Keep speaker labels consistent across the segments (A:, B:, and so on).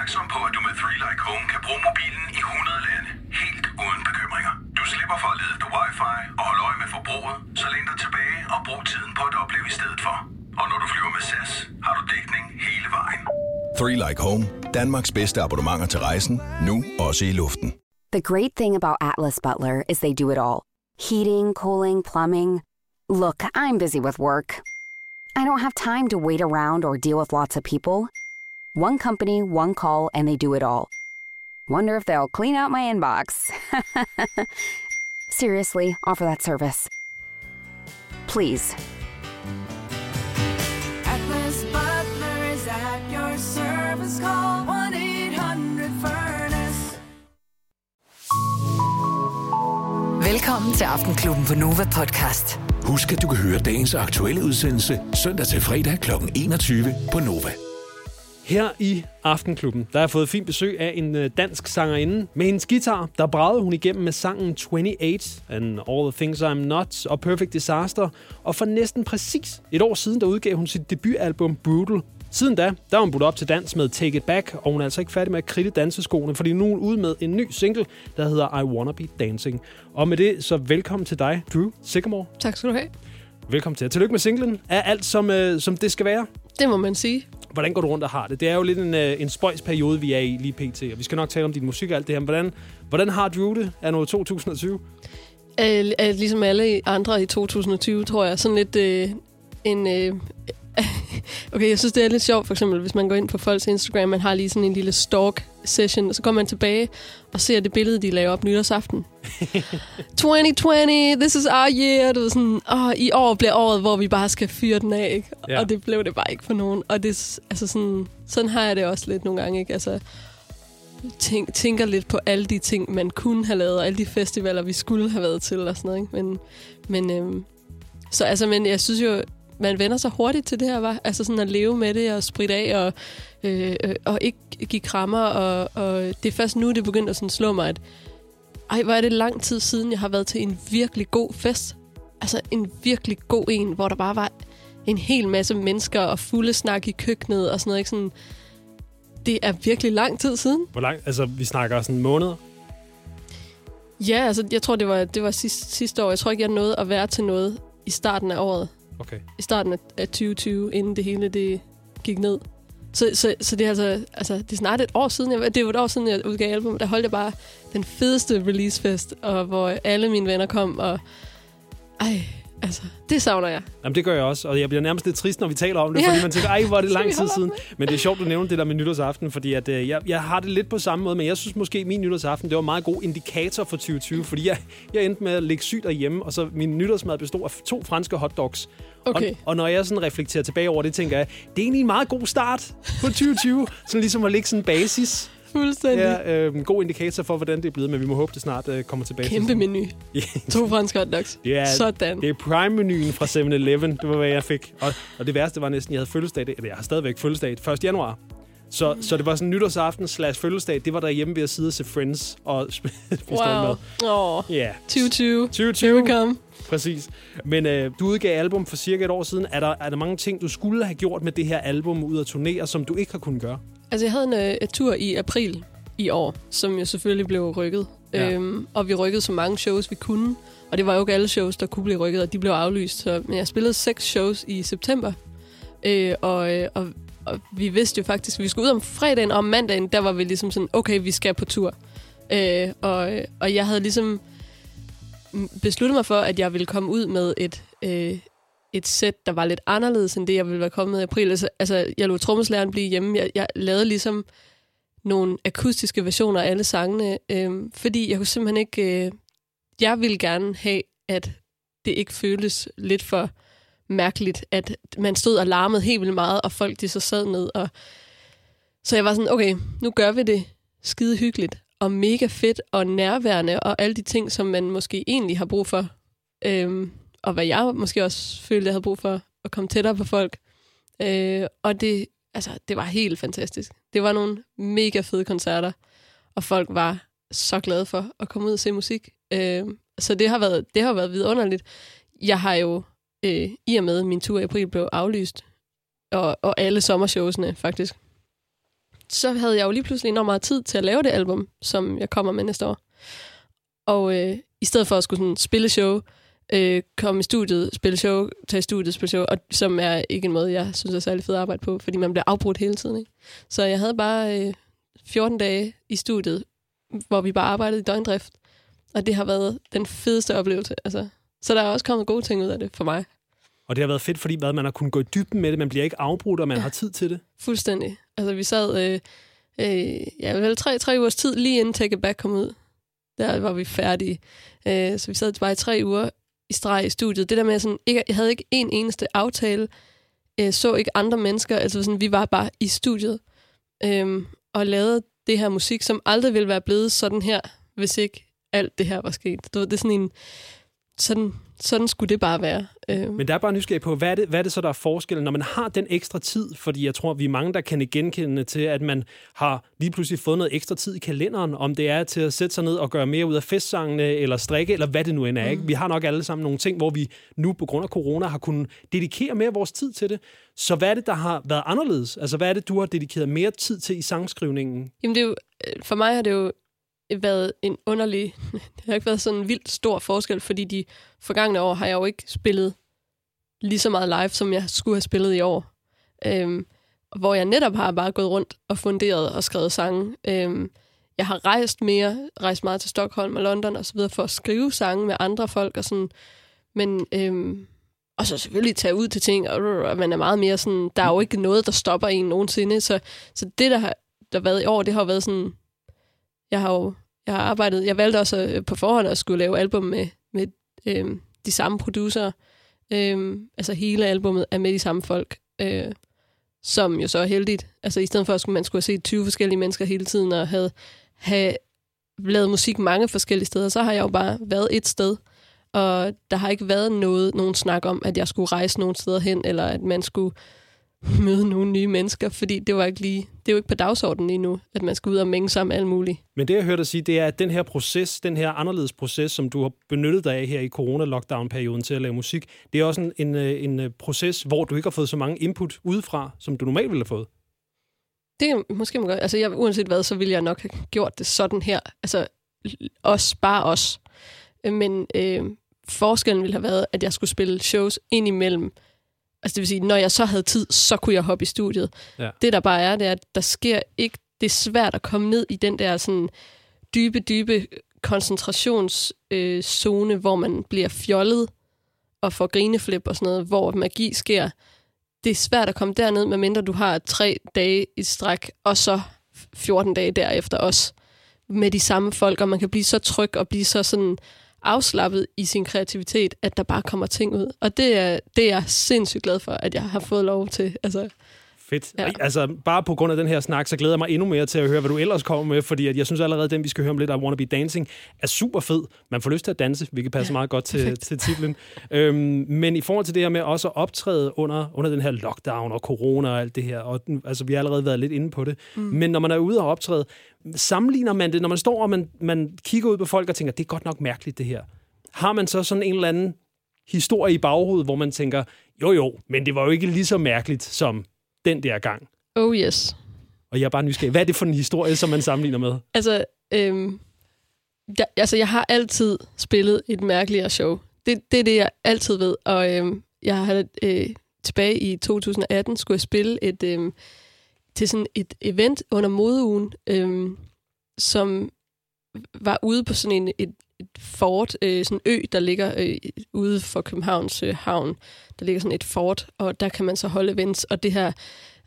A: opmærksom på, at du med 3 Like Home kan bruge mobilen i 100 lande, helt uden bekymringer. Du slipper for at lede efter wifi og holde øje med forbruget, så læn dig tilbage og brug tiden på at opleve i stedet for. Og når du flyver med SAS, har du dækning hele vejen.
B: 3 Like Home. Danmarks bedste abonnementer til rejsen. Nu også i luften.
C: The great thing about Atlas Butler is they do it all. Heating, cooling, plumbing. Look, I'm busy with work. I don't have time to wait around or deal with lots of people. One company, one call, and they do it all. Wonder if they'll clean out my inbox. Seriously, offer that service. Please.
D: Atlas Butler is at your service. Call 1-800-FURNACE.
E: Velkommen til Aftenklubben på Nova Podcast.
F: Husk, at du kan høre dagens aktuelle udsendelse søndag til fredag kl. 21 på Nova.
G: Her i Aftenklubben, der har jeg fået fint besøg af en dansk sangerinde. Med hendes guitar, der bragede hun igennem med sangen 28 and All the Things I'm Not og Perfect Disaster. Og for næsten præcis et år siden, der udgav hun sit debutalbum Brutal. Siden da har hun budt op til dans med Take It Back, og hun er altså ikke færdig med at kridte danseskoene, fordi nu er hun ude med en ny single, der hedder I Wanna Be Dancing. Og med det, så velkommen til dig, Drew Sycamore.
H: Tak skal du have.
G: Velkommen til. Tillykke med singlen. Er alt som det skal være?
H: Det må man sige.
G: Hvordan går du rundt og har det? Det er jo lidt en spøjsperiode, vi er i lige pt. Og vi skal nok tale om din musik og alt det her. Hvordan har Drew det anno 2020?
H: Ligesom alle andre i 2020, tror jeg. Sådan lidt okay, jeg synes, det er lidt sjovt, for eksempel, hvis man går ind på folks Instagram, man har lige sådan en lille stalk-session, og så går man tilbage og ser det billede, de laver op nytårsaften. 2020, this is our year. Du ved, sådan, i år bliver året, hvor vi bare skal fyre den af, ikke? Ja. Og det blev det bare ikke for nogen. Og det, altså sådan har jeg det også lidt nogle gange, ikke? Altså, tænker lidt på alle de ting, man kunne have lavet, og alle de festivaler, vi skulle have været til, og sådan noget, ikke? Men jeg synes jo, man vender sig hurtigt til det her, var. Altså sådan at leve med det og spritte af og ikke give krammer. Og det er først nu, det begyndte at sådan slå mig, at hvor er det lang tid siden, jeg har været til en virkelig god fest. Altså en virkelig god en, hvor der bare var en hel masse mennesker og fulde snak i køkkenet og sådan noget. Ikke? Sådan, det er virkelig lang tid siden.
G: Hvor lang? Altså vi snakker sådan måneder?
H: Ja, altså jeg tror, det var sidste år. Jeg tror ikke, jeg nåede at være til noget i starten af året.
G: Okay.
H: I starten af 2020, inden det hele det gik ned. Så det er altså det er snart et år siden. Det er jo et år siden, jeg udgav album. Der holdt jeg bare den fedeste releasefest, og hvor alle mine venner kom, og altså, det savner jeg.
G: Jamen, det gør jeg også, og jeg bliver nærmest lidt trist, når vi taler om det, fordi man tænker, hvor er det lang tid siden. Men det er sjovt, du nævner det der med nytårsaften, fordi at, jeg har det lidt på samme måde, men jeg synes måske, at min nytårsaften, det var en meget god indikator for 2020, fordi jeg endte med at ligge syg derhjemme, og så min nytårsmad bestod af 2 franske hotdogs.
H: Okay.
G: Og når jeg sådan reflekterer tilbage over det, tænker jeg, det er egentlig en meget god start på 2020, sådan ligesom at lægge sådan en basis.
H: Fuldstændig.
G: Ja, god indikator for, hvordan det er blevet, men vi må håbe, det snart kommer tilbage.
H: Kæmpe menu. 2 franske hotdogs. Sådan.
G: Det er prime-menuen fra 7-Eleven. Det var, hvad jeg fik. Og det værste var næsten, jeg havde fødselsdag. Eller jeg har stadigvæk fødselsdag 1. januar. Så det var sådan nytårsaften / fødselsdag. Det var derhjemme ved at sidde og se Friends og spise mad.
H: Ja. 2020.
G: Here
H: we come.
G: Præcis. Men du udgav album for cirka et år siden. Er der mange ting, du skulle have gjort med det her album ud at turnere, som du ikke har kunnet gøre?
H: Altså, jeg havde en tur i april i år, som jo selvfølgelig blev rykket. Ja. Og vi rykkede så mange shows, vi kunne. Og det var jo ikke alle shows, der kunne blive rykket, og de blev aflyst. Men jeg spillede 6 shows i september. Og vi vidste jo faktisk, at vi skulle ud om fredagen, og om mandagen, der var vi ligesom sådan, okay, vi skal på tur. Og jeg havde ligesom besluttet mig for, at jeg ville komme ud med et sæt, der var lidt anderledes, end det, jeg ville være kommet med i april. Altså, jeg lod trommeslæren blive hjemme. Jeg lavede ligesom nogle akustiske versioner af alle sangene, fordi jeg kunne simpelthen ikke... jeg ville gerne have, at det ikke føltes lidt for mærkeligt, at man stod og larmede helt vildt meget, og folk de så sad ned. Så jeg var sådan, okay, nu gør vi det skide hyggeligt, og mega fedt, og nærværende, og alle de ting, som man måske egentlig har brug for. Og hvad jeg måske også følte, jeg havde brug for, at komme tættere på folk. Og det var helt fantastisk. Det var nogle mega fede koncerter, og folk var så glade for at komme ud og se musik. Så det har været vidunderligt. Jeg har jo, i og med min tur i april blev aflyst, og alle sommershowsene faktisk, så havde jeg jo lige pludselig enormt meget tid til at lave det album, som jeg kommer med næste år. Og i stedet for at skulle sådan spille show, komme i studiet, spille show, tage i studiet, spille show, og som er ikke en måde, jeg synes er særlig fedt at arbejde på, fordi man bliver afbrudt hele tiden. Ikke? Så jeg havde bare 14 dage i studiet, hvor vi bare arbejdede i døgndrift, og det har været den fedeste oplevelse. Altså. Så der er også kommet gode ting ud af det for mig. Og
G: det har været fedt, fordi man har kunnet gå i dybden med det, man bliver ikke afbrudt, og man har tid til det.
H: Fuldstændig. Altså vi sad vel 3 ugers tid, lige inden Take It Back kom ud. Der var vi færdige. Så vi sad bare i 3 uger i streg i studiet. Det der med, sådan, jeg havde ikke en eneste aftale, så ikke andre mennesker. Altså sådan, vi var bare i studiet og lavede det her musik, som aldrig ville være blevet sådan her, hvis ikke alt det her var sket. Det er sådan en... Sådan skulle det bare være.
G: Men der er bare nysgerrig på, hvad er det så, der er forskellen, når man har den ekstra tid? Fordi jeg tror, vi er mange, der kan genkende til, at man har lige pludselig fået noget ekstra tid i kalenderen, om det er til at sætte sig ned og gøre mere ud af festsangene, eller strikke, eller hvad det nu end er. Ikke? Vi har nok alle sammen nogle ting, hvor vi nu på grund af corona har kunnet dedikere mere af vores tid til det. Så hvad er det, der har været anderledes? Altså, hvad er det, du har dedikeret mere tid til i sangskrivningen?
H: Jamen, det er jo, for mig har det jo været en underlig... Det har ikke været sådan en vildt stor forskel, fordi de forgangne år har jeg jo ikke spillet lige så meget live, som jeg skulle have spillet i år. Hvor jeg netop har bare gået rundt og funderet og skrevet sange. Jeg har rejst meget til Stockholm og London og så videre for at skrive sange med andre folk og sådan. Men og så selvfølgelig tage ud til ting, og man er meget mere sådan... Der er jo ikke noget, der stopper en nogensinde. Så det, der har været i år, det har jo været sådan... Jeg har arbejdet... Jeg valgte også på forhånd at skulle lave album med de samme producer. Altså hele albumet er med de samme folk. Som jo så er heldigt. Altså i stedet for, at man skulle have set 20 forskellige mennesker hele tiden, og have lavet musik mange forskellige steder, så har jeg jo bare været et sted. Og der har ikke været nogen snak om, at jeg skulle rejse nogen steder hen, eller at man skulle møde nogle nye mennesker, fordi det er jo ikke på dagsordenen lige nu, at man skal ud og mænge sammen alt muligt.
G: Men det, jeg hørte dig sige, det er, at den her proces, den her anderledes proces, som du har benyttet dig af her i corona-lockdown-perioden til at lave musik, det er også en proces, hvor du ikke har fået så mange input udefra, som du normalt ville have fået.
H: Det er måske man godt. Altså, uanset hvad, så ville jeg nok have gjort det sådan her. Altså, bare os. Men forskellen ville have været, at jeg skulle spille shows ind imellem. Altså det vil sige, når jeg så havde tid, så kunne jeg hoppe i studiet. Ja. Det der bare er, det er, at der sker ikke... Det er svært at komme ned i den der sådan dybe koncentrationszone, hvor man bliver fjollet og får grineflip og sådan noget, hvor magi sker. Det er svært at komme derned, medmindre du har 3 dage i stræk, og så 14 dage derefter også med de samme folk, og man kan blive så tryg og blive så sådan afslappet i sin kreativitet, at der bare kommer ting ud. Og det er jeg sindssygt glad for, at jeg har fået lov til. Altså,
G: fedt. Ja. Altså, bare på grund af den her snak, så glæder jeg mig endnu mere til at høre, hvad du ellers kommer med, fordi at jeg synes allerede, den vi skal høre om lidt, I Wanna Be Dancing, er super fed. Man får lyst til at danse, hvilket passer meget godt til titlen. Men i forhold til det her med også at optræde under den her lockdown og corona og alt det her, og altså, vi har allerede været lidt inde på det, men når man er ude og optræde, sammenligner man det, når man står og man kigger ud på folk og tænker, det er godt nok mærkeligt det her. Har man så sådan en eller anden historie i baghovedet, hvor man tænker, jo, men det var jo ikke lige så mærkeligt som den der gang?
H: Oh yes.
G: Og jeg er bare nysgerrig. Hvad er det for en historie, som man sammenligner med?
H: Altså, jeg har altid spillet et mærkeligere show. Det er det, jeg altid ved. Og jeg har tilbage i 2018 skulle jeg spille til sådan et event under modeugen, som var ude på sådan et fort, sådan en ø, der ligger ude for Københavns havn. Der ligger sådan et fort, og der kan man så holde events, og det her...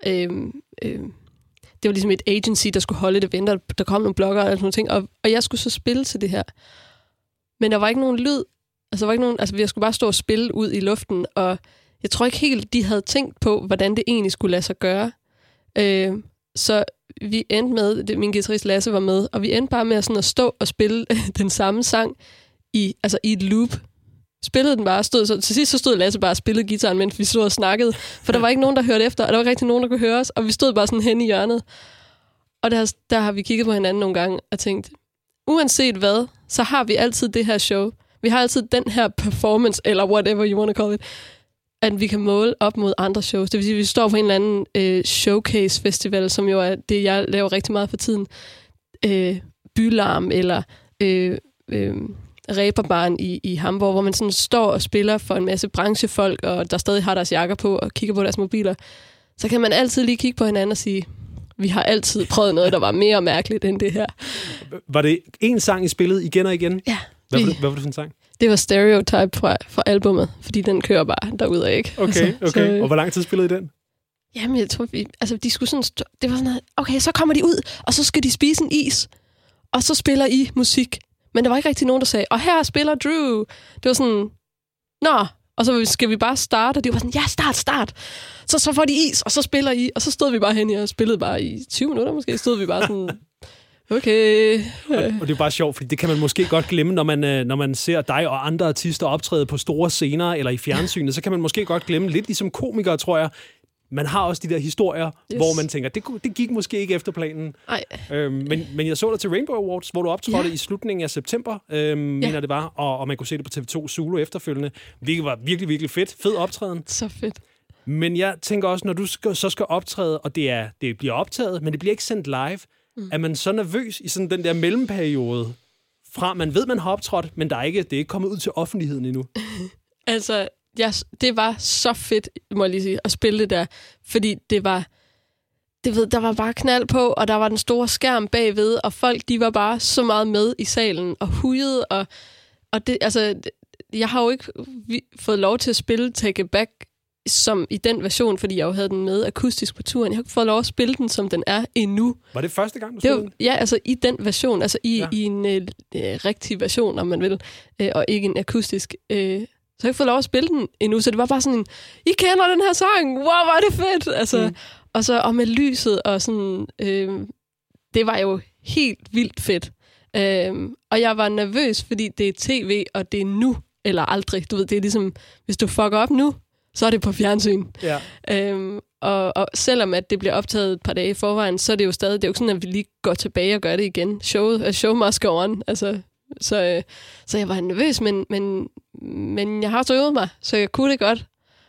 H: det var ligesom et agency, der skulle holde et event, og der kom nogle bloggere og sådan nogle ting, og jeg skulle så spille til det her. Men der var ikke nogen lyd. Altså, jeg skulle bare stå og spille ud i luften, og jeg tror ikke helt, de havde tænkt på, hvordan det egentlig skulle lade sig gøre. Så vi endte med, min guitarist Lasse var med, og vi endte bare med sådan at stå og spille den samme sang i et loop. Spillede den bare, til sidst så stod Lasse bare og spillede guitaren, mens vi stod og snakkede, for der var ikke nogen, der hørte efter, og der var ikke rigtig nogen, der kunne høre os, og vi stod bare sådan hen i hjørnet. Og der har vi kigget på hinanden nogle gange og tænkt, uanset hvad, så har vi altid det her show. Vi har altid den her performance, eller whatever you want to call it. at vi kan måle op mod andre shows. Det vil sige, at vi står på en eller anden showcase-festival, som jo er det, jeg laver rigtig meget for tiden. Bylarm eller Reeperbahn i Hamburg, hvor man sådan står og spiller for en masse branchefolk, og der stadig har deres jakker på og kigger på deres mobiler. Så kan man altid lige kigge på hinanden og sige, vi har altid prøvet noget, der var mere mærkeligt end det her.
G: Var det en sang, I spillede igen og igen?
H: Ja.
G: Hvad var det for en sang?
H: Det var Stereotype fra albumet, fordi den kører bare derudad, ikke?
G: Okay. Og hvor lang tid spillede I den?
H: Jamen, jeg tror, de skulle sådan... Det var sådan noget, okay, så kommer de ud, og så skal de spise en is, og så spiller I musik. Men der var ikke rigtig nogen, der sagde, og her spiller Drew. Det var sådan, nå, og så skal vi bare starte, og de var sådan, ja, start. Så får de is, og så spiller I, og så stod vi bare hen og spillede bare i 20 minutter måske, stod vi bare sådan... Okay.
G: Og det er bare sjovt, fordi det kan man måske godt glemme, når man ser dig og andre artister optræde på store scener eller i fjernsynet, så kan man måske godt glemme, lidt ligesom komikere, tror jeg, man har også de der historier, hvor man tænker, det gik måske ikke efter planen. Men jeg så dig til Rainbow Awards, hvor du optrådte i slutningen af september, mener det var, og man kunne se det på TV2 Zulu efterfølgende. Det var virkelig, virkelig fedt. Fed optræden.
H: Så fedt.
G: Men jeg tænker også, når du så skal optræde, og det bliver optaget, men det bliver ikke sendt live, er man så nervøs i sådan den der mellemperiode, fra man ved, man har optrådt, men det er ikke kommet ud til offentligheden endnu?
H: Altså, det var så fedt, må jeg lige sige, at spille det der, fordi det var, der var bare knald på, og der var den store skærm bagved, og folk, de var bare så meget med i salen, og hujede, og det, altså, jeg har jo ikke fået lov til at spille Take It Back, som i den version, fordi jeg jo havde den med akustisk på turen. Jeg har ikke fået lov at spille den, som den er endnu.
G: Var det første gang, du spillede den?
H: Ja, altså i den version, altså i en rigtig version, om man vil, og ikke en akustisk. Så jeg har ikke fået lov at spille den endnu, så det var bare sådan, I kender den her sang, wow, var det fedt! Altså, og med lyset, og sådan, det var jo helt vildt fedt. Og jeg var nervøs, fordi det er tv, og det er nu, eller aldrig. Du ved, det er ligesom, hvis du fucker op nu, så er det på fjernsyn. Ja. Og selvom at det bliver optaget et par dage i forvejen, så er det jo stadig, det er jo ikke sådan, at vi lige går tilbage og gør det igen. Show must go on. Altså, så jeg var nervøs, men jeg har så øvet mig, så jeg kunne det godt.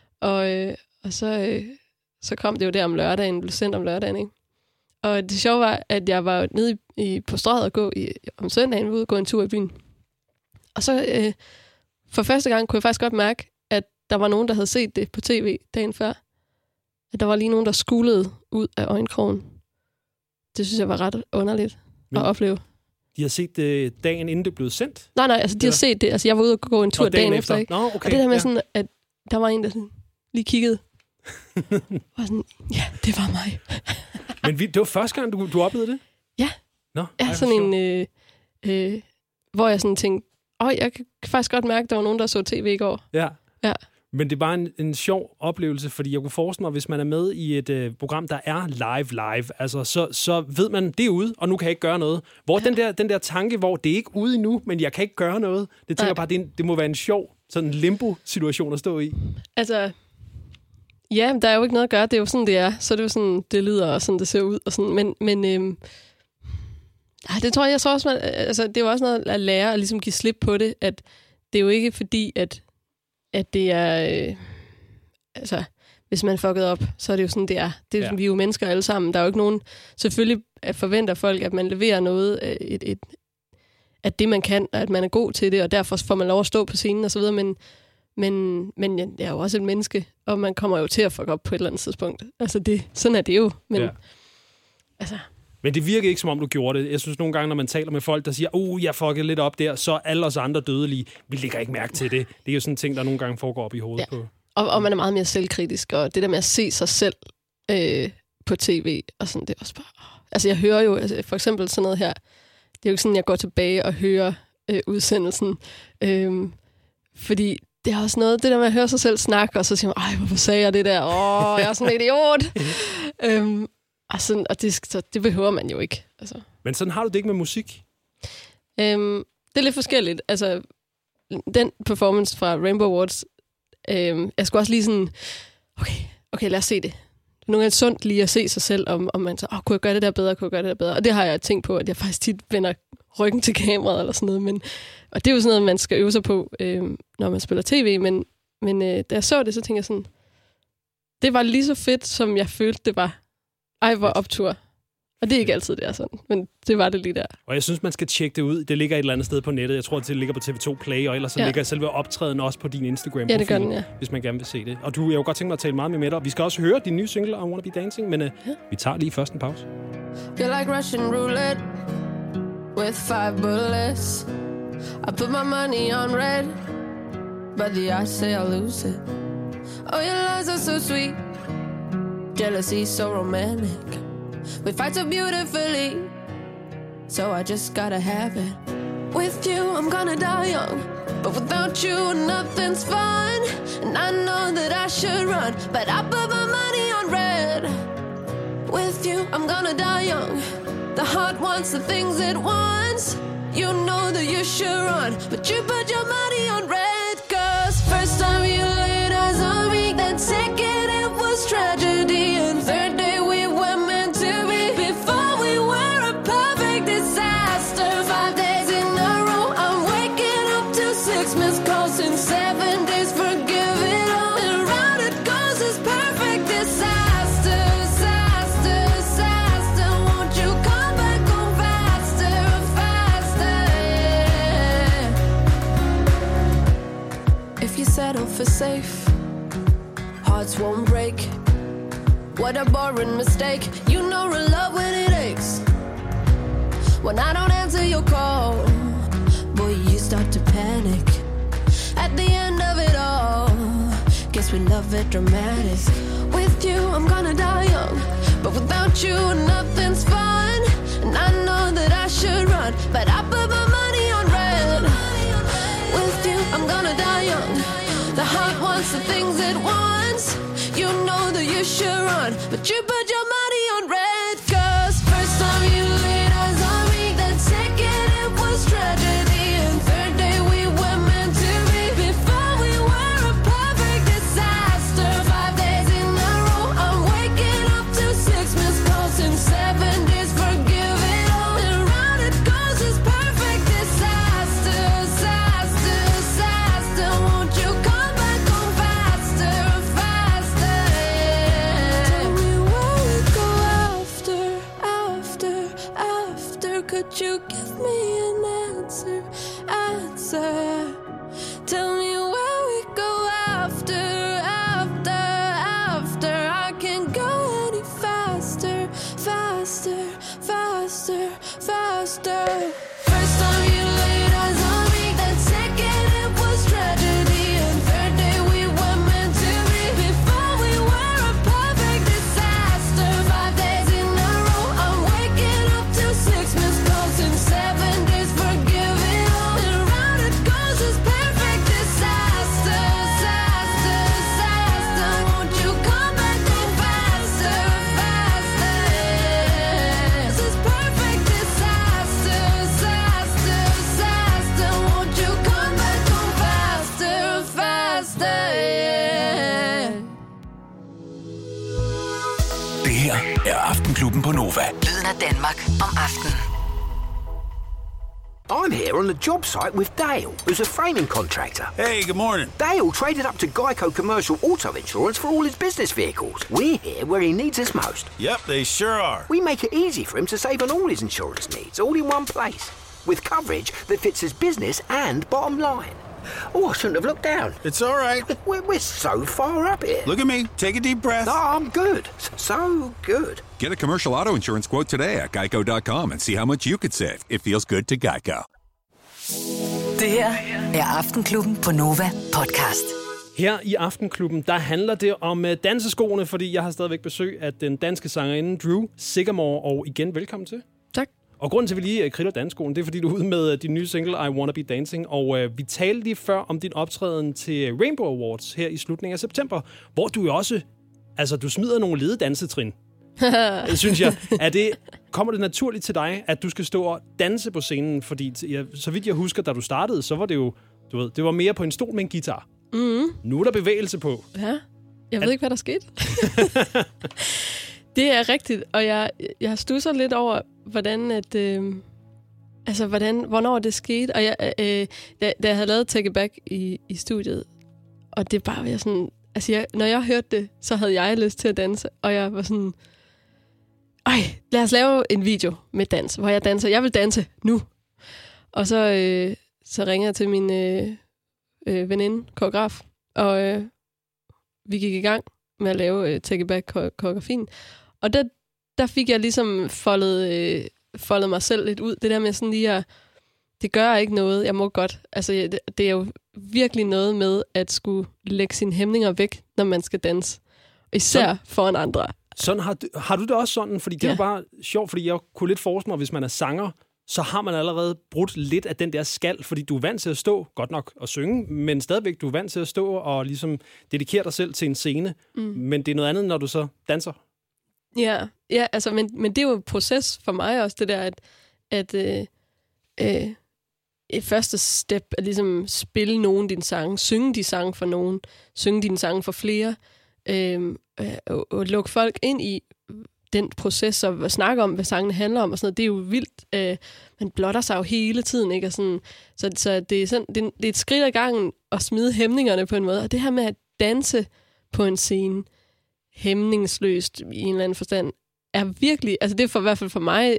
H: Og så kom det jo der om lørdagen, blev sendt om lørdagen, ikke? Og det sjove var, at jeg var nede på Strøget og gå om søndagen, ude og gå en tur i byen. Og så for første gang kunne jeg faktisk godt mærke, at der var nogen, der havde set det på tv dagen før. At der var lige nogen, der skulede ud af øjenkrogen. Det synes jeg var ret underligt at opleve.
G: De har set det dagen inden det blev sendt?
H: Nej, altså de har set det. Altså jeg var ude og gå en tur dagen efter. Ikke?
G: Nå, okay.
H: Og det der med sådan, at der var en, der sådan, lige kiggede. Og sådan, ja, det var mig.
G: Men det var første gang, du oplevede det?
H: Ja.
G: Nå,
H: ja, sådan en, hvor jeg sådan tænkte, jeg kan faktisk godt mærke, at der var nogen, der så tv i går.
G: Ja. Men det er bare en sjov oplevelse, fordi jeg kunne forestille mig, hvis man er med i et program, der er live, altså så ved man, det er ude, og nu kan jeg ikke gøre noget. Hvor den der tanke, hvor det er ikke ude endnu, men jeg kan ikke gøre noget, det tænker jeg bare, det må være en sjov sådan limbo-situation at stå i. Altså,
H: ja, der er jo ikke noget at gøre, det er jo sådan, det er. Så det er jo sådan, det lyder, og sådan, det ser ud, og sådan, men det tror jeg så også, altså, det er jo også noget at lære, at ligesom give slip på det, at det er jo ikke fordi, at det er... altså, hvis man fucket op, så er det jo sådan, det er. Det er vi er jo mennesker alle sammen. Der er jo ikke nogen... Selvfølgelig forventer folk, at man leverer noget, at det man kan, at man er god til det, og derfor får man lov at stå på scenen og så videre, men jeg er jo også et menneske, og man kommer jo til at fuck op på et eller andet tidspunkt. Altså, sådan er det jo. Men, altså...
G: Men det virker ikke, som om du gjorde det. Jeg synes nogle gange, når man taler med folk, der siger, jeg fuckede lidt op der, så alle os andre dødelige, vi lægger ikke mærke til det. Det er jo sådan en ting, der nogle gange foregår op i hovedet på.
H: Og man er meget mere selvkritisk, og det der med at se sig selv på tv, og sådan, det er også bare... Altså, jeg hører jo, for eksempel sådan noget her, det er jo ikke sådan, jeg går tilbage og hører udsendelsen, fordi det er også noget, det der med at høre sig selv snakke, og så siger man, hvorfor sagde jeg det der? Jeg er sådan en idiot! Og det behøver man jo ikke. Altså.
G: Men sådan har du det ikke med musik?
H: Det er lidt forskelligt. Altså, den performance fra Rainbow Awards, jeg skulle også lige sådan, okay, lad os se det. Nogle gange er det sundt lige at se sig selv, om man så, kunne jeg gøre det der bedre, Og det har jeg tænkt på, at jeg faktisk tit vender ryggen til kameraet eller sådan noget. Og det er jo sådan noget, man skal øve sig på, når man spiller tv, Men da jeg så det, så tænkte jeg sådan, det var lige så fedt, som jeg følte, det var. Ej, hvor optur. Og det er ikke altid, det er sådan. Men det var det lige der.
G: Og jeg synes, man skal tjekke det ud. Det ligger et eller andet sted på nettet. Jeg tror, det ligger på TV2 Play, og ellers så ligger selve optræden også på din Instagram-profil,
H: ja, det gør den, ja.
G: Hvis man gerne vil se det. Og jeg kunne godt tænke mig at tale meget mere med dig. Vi skal også høre din nye single, I Wanna Be Dancing, men vi tager lige først en pause.
D: You're like Russian roulette with 5 bullets. I put my money on red, but the odds say I'll lose it. Oh, your lies are so sweet, jealousy so romantic. We fight so beautifully, so I just gotta have it. With you, I'm gonna die young, but without you, nothing's fun. And I know that I should run, but I put my money on red. With you, I'm gonna die young. The heart wants the things it wants. You know that you should run, but you put your money on red. Cause first time you laid eyes on me, then second it was tragedy, and third day we were meant to be. Before we were a perfect disaster. 5 days in a row, I'm waking up to 6 missed calls in 7 days. Forgive it all, and round it goes this perfect disaster. Disaster, disaster. Won't you come back home faster, faster, yeah. If you settle for safe, hearts won't break. What a boring mistake. You know real love when it aches. When I don't answer your call, boy, you start to panic. At the end of it all, guess we love it dramatic. With you, I'm gonna die young, but without you, nothing's fun. And I know that I should run, but I put my money on red. With you, I'm gonna die young. The heart wants the things it wants. You know that you should run, but you put your money on red. Cause first time you laid eyes on me, then second it was tragedy, and third day we were meant to be. Before we were a perfect disaster. 5 days in a row, I'm waking up to 6 missed calls in 7 days. Forgive it all, and round it goes this perfect disaster. Disaster, disaster. Won't you come back home faster, faster, yeah. Tell me where we go after, after, after. Could you give me an answer, answer? Tell me where we go after, after, after. I can't go any faster, faster, faster, faster. First time you laid eyes on me, then second it was tragedy, and third day we were meant to be. Before we were a perfect disaster. 5 days in a row, I'm waking up to 6 missed calls in 7 days. Forgive it all, and round it goes this perfect disaster. Disaster, disaster. Won't you come back home faster, faster, yeah. This is perfect disaster, disaster, disaster. Won't you come back home faster, faster, yeah.
F: Det her er Aftenklubben på Nova.
E: Lyden af Danmark om aftenen.
I: I'm here on the job site with Dale, who's a framing contractor.
J: Hey, good morning.
I: Dale traded up to Geico Commercial Auto Insurance for all his business vehicles. We're here where he needs us most.
J: Yep, they sure are.
I: We make it easy for him to save on all his insurance needs, all in one place, with coverage that fits his business and bottom line. Oh, I shouldn't have looked down.
J: It's all right.
I: We're so far up here.
J: Look at me. Take a deep breath.
I: No, I'm good. So good.
K: Get a commercial auto insurance quote today at geico.com and see how much you could save. It feels good to Geico.
E: Det her er Aftenklubben på Nova podcast.
G: Her i Aftenklubben, der handler det om danseskoene, fordi jeg har stadigvæk besøg af den danske sangerinde Drew Sigamore, og igen velkommen til.
H: Tak.
G: Og grunden til, at vi lige krydder danseskoene, det er, fordi du er ude med din nye single, I Wanna Be Dancing, og vi talte lige før om din optræden til Rainbow Awards her i slutningen af september, hvor du jo også, altså du smider nogle lededansetrin. Synes jeg. Kommer det naturligt til dig, at du skal stå og danse på scenen? Fordi så vidt jeg husker, da du startede, så var det jo, du ved, det var mere på en stol med en guitar.
H: Mm.
G: Nu er der bevægelse på.
H: Ja, jeg ved ikke, hvad der skete. Det er rigtigt, og jeg stusser lidt over, hvornår det skete. Og da jeg havde lavet Take It Back i studiet, Og det er bare, jeg sådan... Altså, når jeg hørte det, så havde jeg lyst til at danse, og jeg var sådan... lad os lave en video med dans, hvor jeg danser. Jeg vil danse nu. Og så ringer jeg til min veninde, koreograf, og vi gik i gang med at lave Take It Back-koreografien. Og der fik jeg ligesom foldet mig selv lidt ud. Det der med sådan lige det gør ikke noget, jeg må godt. Altså, det er jo virkelig noget med at skulle lægge sine hæmninger væk, når man skal danse. Især foran andre.
G: Sådan har du det også sådan? Fordi det er bare sjovt, fordi jeg kunne lidt forestille mig, hvis man er sanger, så har man allerede brudt lidt af den der skal, fordi du er vant til at stå, godt nok og synge, men stadigvæk du er vant til at stå og ligesom dedikere dig selv til en scene. Men det er noget andet, når du så danser.
H: Ja, altså, men det er jo en proces for mig også, det der, at et første step er ligesom spille nogen din sang, synge de sange for nogen, synge dine sange for flere, og lukke folk ind i den proces, og snakke om, hvad sangene handler om, og sådan noget. Det er jo vildt. Man blotter sig jo hele tiden, ikke? Og sådan, så det er sådan, det er et skridt ad gangen at smide hæmningerne på en måde, og det her med at danse på en scene, hæmningsløst i en eller anden forstand, er virkelig, altså det er i hvert fald for mig,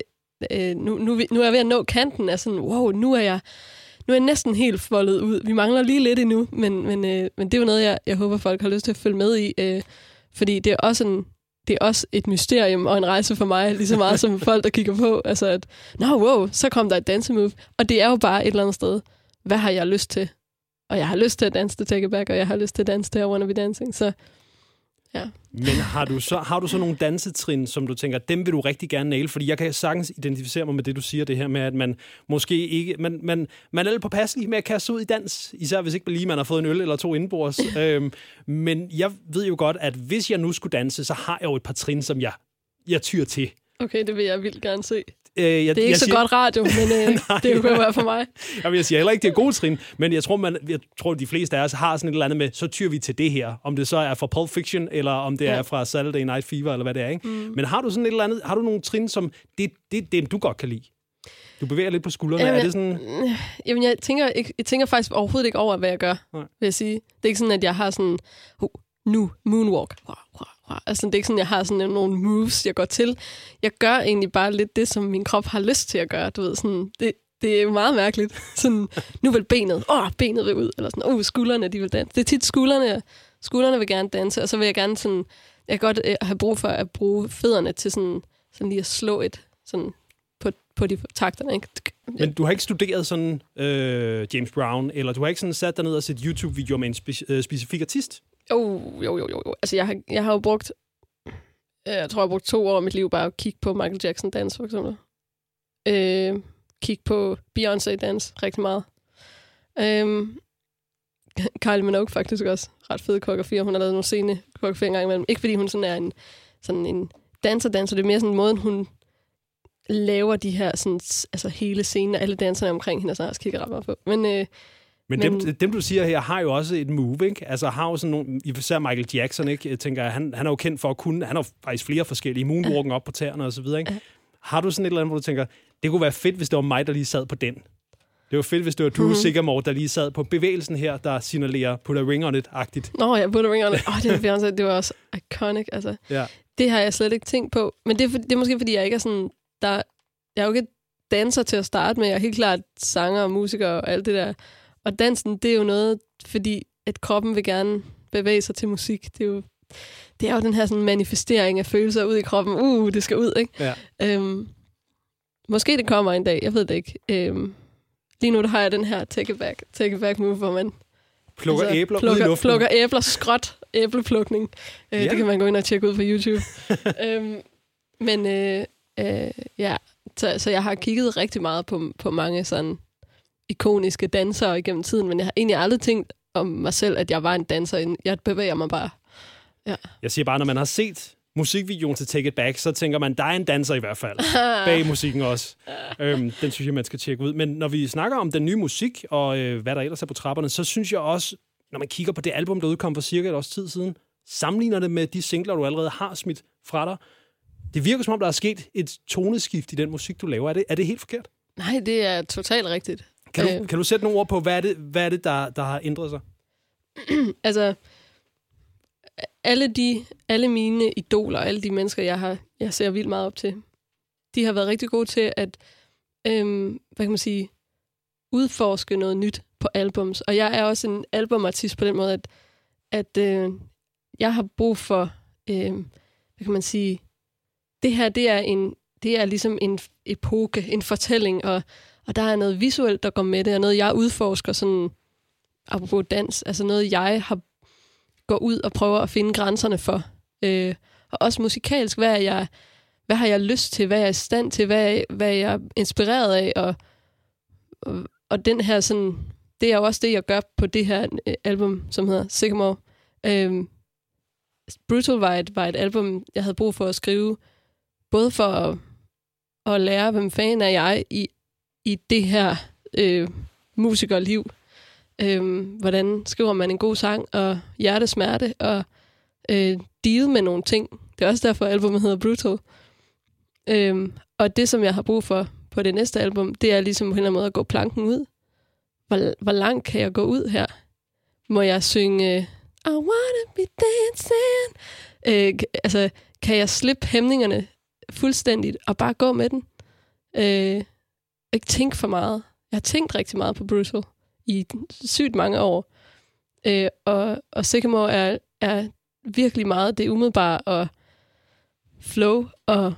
H: nu er jeg ved at nå kanten af sådan, wow, nu er jeg næsten helt foldet ud. Vi mangler lige lidt endnu, men det er jo noget, jeg håber, folk har lyst til at følge med i, fordi det er også et mysterium og en rejse for mig, lige så meget som folk, der kigger på. Altså at, så kom der et dansemove. Og det er jo bare et eller andet sted. Hvad har jeg lyst til? Og jeg har lyst til at danse til Take It Back, og jeg har lyst til at danse til I Wanna Be Dancing. Så ja.
G: Men har du så nogle dansetrin, som du tænker, dem vil du rigtig gerne nail? Fordi jeg kan sagtens identificere mig med det, du siger, det her med, at man måske ikke... Man er lidt påpasselig med at kaste ud i dans, især hvis ikke lige man har fået en øl eller 2 indenbords. Men jeg ved jo godt, at hvis jeg nu skulle danse, så har jeg jo et par trin, som jeg tyr til.
H: Okay, det vil jeg vildt gerne se. Det er ikke så godt radio, men det kunne være for mig.
G: Jamen, jeg siger heller ikke, det er gode trin, men jeg tror, de fleste af os har sådan et eller andet med, så tyr vi til det her. Om det så er fra Pulp Fiction, eller om det er fra Saturday Night Fever, eller hvad det er, ikke? Men har du sådan et eller andet, har du nogle trin, som det du godt kan lide? Du bevæger lidt på skuldrene. Er det sådan...
H: Jamen, jeg tænker faktisk overhovedet ikke over, hvad jeg gør, vil jeg sige. Det er ikke sådan, at jeg har sådan, nu, moonwalk. Altså, det er ikke sådan, jeg har sådan nogle moves, jeg går til. Jeg gør egentlig bare lidt det, som min krop har lyst til at gøre. Du ved, sådan, det er jo meget mærkeligt. Sådan, nu vil benet vil ud. Eller sådan, skuldrene, de vil danse. Det er tit skuldrene vil gerne danse, og så vil jeg gerne sådan, jeg kan godt have brug for at bruge fødderne til sådan lige at slå sådan på de takterne, ikke?
G: Men du har ikke studeret sådan James Brown, eller du har ikke sådan sat dig ned og set YouTube-videoer med en specifik artist?
H: Jo. Altså, jeg har jo brugt... Jeg tror, jeg har brugt 2 år af mit liv bare at kigge på Michael Jackson dans, for eksempel. Kigge på Beyoncé dans rigtig meget. Kylie Minogue faktisk også. Ret fede koreografier. Hun har lavet nogle scene koreografier engang imellem. Ikke fordi hun sådan er en danser. Det er mere sådan en måde, hun laver de her sådan, altså hele scenen, alle danserne omkring hende, og så har jeg også kigget ret meget på.
G: Men dem, du siger her, har jo også et move, ikke? Altså har jo sådan nogle, især Michael Jackson, ikke? Jeg tænker, han er jo kendt for at kunne, han har faktisk flere forskellige, moonwalken op på tæerne og så videre, ikke? Har du sådan et eller andet, hvor du tænker, det kunne være fedt, hvis det var mig, der lige sad på den? Det var fedt, hvis det var Drew Sigamore, der lige sad på bevægelsen her, der signalerer put a ring on it-agtigt.
H: Nå ja, put a ring on it. Det var også iconic, altså. Ja. Det har jeg slet ikke tænkt på. Men det er måske, fordi jeg ikke er sådan, jeg er jo ikke danser til at starte med. Jeg er helt klart sanger og musiker og alt det der. Og dansen, det er jo noget, fordi at kroppen vil gerne bevæge sig til musik. Det er jo den her sådan manifestering af følelser ud i kroppen. Det skal ud, ikke? Ja. Måske det kommer en dag, jeg ved det ikke. Lige nu der har jeg den her take it back move, hvor man
G: plukker æbler ud i luften.
H: Plukker æbler, skråt æbleplukning. Det kan man gå ind og tjekke ud på YouTube. Så jeg har kigget rigtig meget på mange sådan ikoniske dansere igennem tiden, men jeg har egentlig aldrig tænkt om mig selv, at jeg var en danser. Jeg bevæger mig bare. Ja.
G: Jeg siger bare, når man har set musikvideoen til Take It Back, så tænker man, der er en danser i hvert fald. Bag musikken også. Den synes jeg, man skal tjekke ud. Men når vi snakker om den nye musik, og hvad der ellers er på trapperne, så synes jeg også, når man kigger på det album, der udkom for cirka et års tid siden, sammenligner det med de singler, du allerede har smidt fra dig. Det virker som om, der er sket et toneskift i den musik, du laver. Er det helt forkert?
H: Nej, det er totalt rigtigt.
G: Kan du sætte nogle ord på, hvad er det der har ændret sig?
H: Altså, alle mine idoler, alle de mennesker, jeg ser vildt meget op til, de har været rigtig gode til at, hvad kan man sige, udforske noget nyt på albums. Og jeg er også en albumartist på den måde, at jeg har brug for, hvad kan man sige, det her, det er ligesom en epoke, en fortælling, og der er noget visuelt, der går med det, og noget, jeg udforsker, sådan, apropos dans, altså noget, jeg har går ud og prøver at finde grænserne for. Og også musikalsk, hvad har jeg lyst til, hvad er jeg i stand til, hvad er jeg inspireret af, og den her sådan, det er jo også det, jeg gør på det her album, som hedder Sycamore. Brutal var et album, jeg havde brug for at skrive, både for at lære, hvem fanden er jeg i det her musikerliv. Hvordan skriver man en god sang, og hjertesmerte, og deal med nogle ting. Det er også derfor, albumet hedder Brutal. Og det, som jeg har brug for på det næste album, det er ligesom på en eller anden måde at gå planken ud. Hvor langt kan jeg gå ud her? Må jeg synge I wanna be dancing? Altså, kan jeg slippe hæmningerne fuldstændigt og bare gå med den? Ikke tænke for meget. Jeg har tænkt rigtig meget på Brutal i sygt mange år. Og Sycamore er virkelig meget det umiddelbare og flow,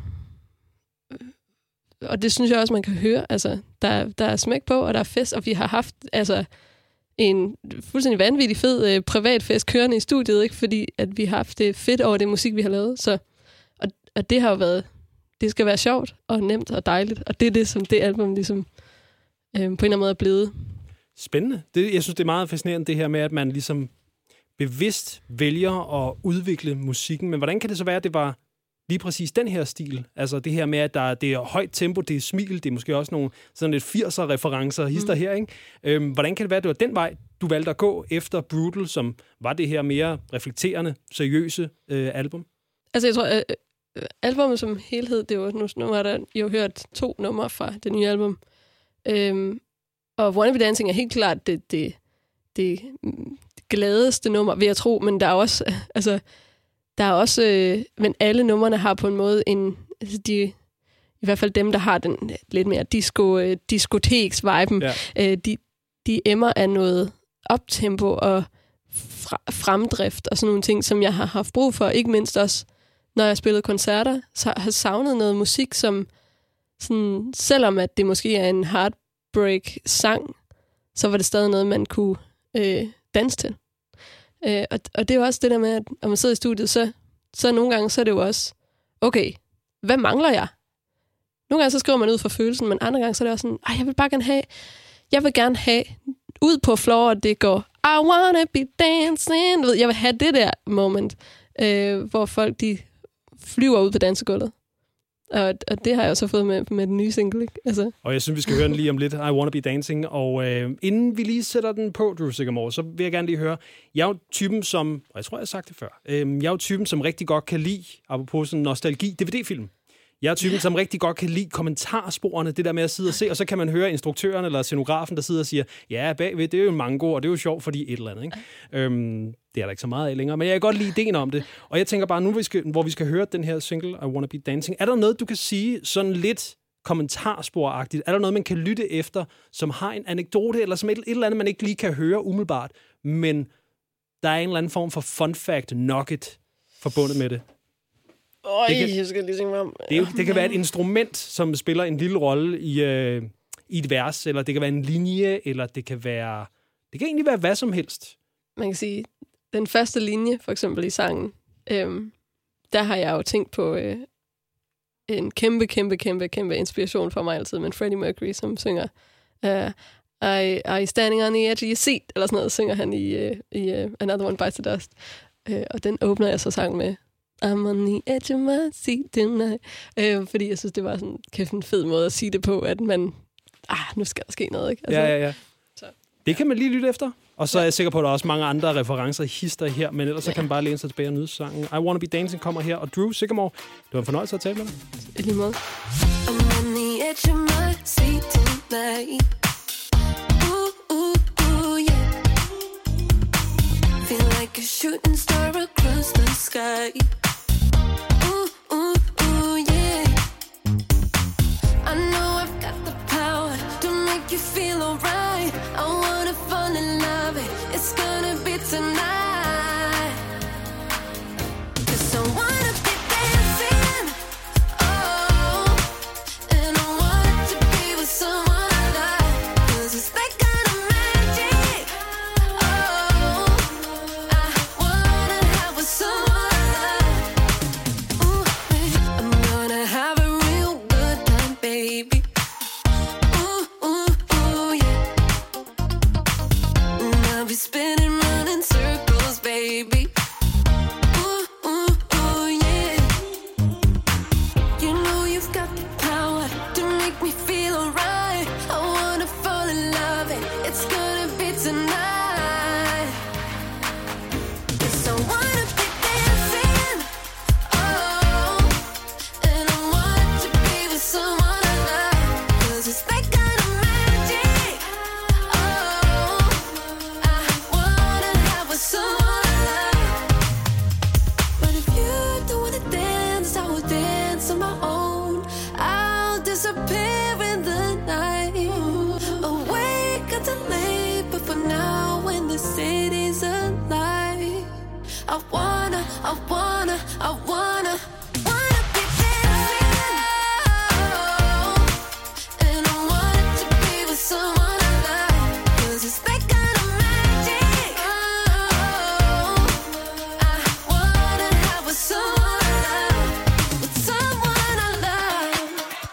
H: og det synes jeg også, man kan høre. Altså, der er smæk på, og der er fest, og vi har haft altså en fuldstændig vanvittig fed privatfest kørende i studiet, ikke? Fordi at vi har haft det fedt over det musik, vi har lavet. Så, og det har jo været, det skal være sjovt og nemt og dejligt, og det er det, som det album ligesom på en eller anden måde er blevet.
G: Spændende. Jeg synes, det er meget fascinerende, det her med, at man ligesom bevidst vælger at udvikle musikken. Men hvordan kan det så være, at det var lige præcis den her stil? Altså det her med, at det er højt tempo, det er smil, det er måske også nogle sådan lidt 80'er-referencer, hister her, ikke? Hvordan kan det være, at det var den vej, du valgte at gå efter Brutal, som var det her mere reflekterende, seriøse album? Altså jeg tror, albumet som helhed, det var nu har der jo hørt 2 numre fra det nye album. Og Wanna Be Dancing er helt klart det gladeste nummer, vil jeg tro, men der er også, men alle numrene har på en måde i hvert fald dem, der har den lidt mere diskoteks-viben, ja. De emmer af noget optempo og fremdrift og sådan nogle ting, som jeg har haft brug for, ikke mindst også, når jeg spillede koncerter, så har jeg savnet noget musik, som sådan, selvom at det måske er en heartbreak-sang, så var det stadig noget, man kunne danse til. Og det er jo også det der med, at når man sidder i studiet, så nogle gange, så er det jo også, okay, hvad mangler jeg? Nogle gange, så skriver man ud fra følelsen, men andre gange, så er det også sådan, jeg vil gerne have, ud på floor, det går, I wanna be dancing. Jeg vil have det der moment, hvor folk, de flyver ud på dansegulvet. Og det har jeg også fået med den nye single, ikke? Altså. Og jeg synes, vi skal høre den lige om lidt, I Wanna Be Dancing. Og inden vi lige sætter den på, Drew Sycamore, så vil jeg gerne lige høre, jeg er jo typen som, og jeg tror, jeg har sagt det før, jeg er jo typen, som rigtig godt kan lide, apropos sådan nostalgi, DVD-film. Jeg er typen, som rigtig godt kan lide kommentarsporene, det der med at sidde og se, og så kan man høre instruktøren eller scenografen, der sidder og siger, ja, bagved, det er jo en mango, og det er jo sjovt, fordi et eller andet, ikke? Det er der ikke så meget af længere, men jeg kan godt lide ideen om det. Og jeg tænker bare, nu hvor vi skal høre den her single, I Wanna Be Dancing, er der noget, du kan sige sådan lidt kommentarsporagtigt? Er der noget, man kan lytte efter, som har en anekdote, eller som et eller andet, man ikke lige kan høre umiddelbart, men der er en eller anden form for fun fact nugget forbundet med det?
H: Jeg skal lige tænke mig om.
G: Det kan være et instrument, som spiller en lille rolle i et vers, eller det kan være en linje, eller det kan egentlig være hvad som helst. Man kan sige, den første linje, for eksempel i sangen, der har jeg jo tænkt på en kæmpe inspiration for mig altid, men Freddie Mercury, som synger I standing on the edge of your seat, eller sådan noget, synger han i Another One Bites the Dust. Og den åbner jeg så sangen med I'm on the edge of my seat tonight. Fordi jeg synes, det var sådan en fed måde at sige det på, at man, nu skal der ske noget, ikke? Altså, ja. Så. Det kan man lige lytte efter. Og så er jeg sikker på, at der er også mange andre referencer i hister her, men ellers så kan man bare læne sig tilbage og nyde sangen. I Wanna Be Dancing kommer her, og Drew Sycamore, det var en fornøjelse at tale med dig. I lige måde. I'm on the edge of my seat tonight.
D: shooting star across the sky. Ooh, ooh, ooh, yeah. I know I've got the power to make you feel alright. I wanna fall in love, it's gonna be tonight. 'Cause I wanna be dancing, oh, and I want to be with someone I like. 'Cause it's that kind of magic, oh, I wanna have with someone I like. Ooh, baby, I'm gonna have a real good time, baby. Ooh, ooh, ooh, yeah. And I'll be spinning round in circles, baby. Ooh, ooh, ooh, yeah. You know you've got the power to make me feel alright. I wanna fall in love, and it's gonna be tonight. 'Cause I wanna be dancing, oh, and I want to be with someone I like. 'Cause it's that kind of magic, oh, I wanna have with someone I like. But if you don't wanna dance, I will dance on my own. I'll disappear in the night, awake until late. But for now, when the city's alive, I wanna be dancing, oh, and I want to be with someone I like. 'Cause it's that kind of magic, oh, I wanna have with someone I like, with someone I love.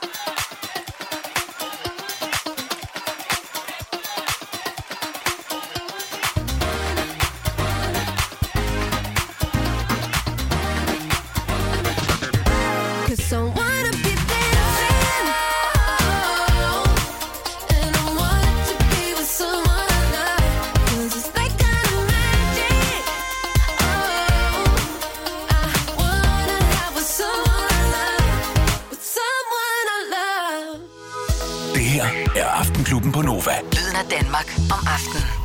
D: Cause I wanna be dancing, oh, and I want to be with someone I like. 'Cause it's that kind of magic, oh, I wanna have with someone I like, with someone I love.
F: Det her er Aftenklubben på Nova.
E: Lyden af Danmark om aftenen.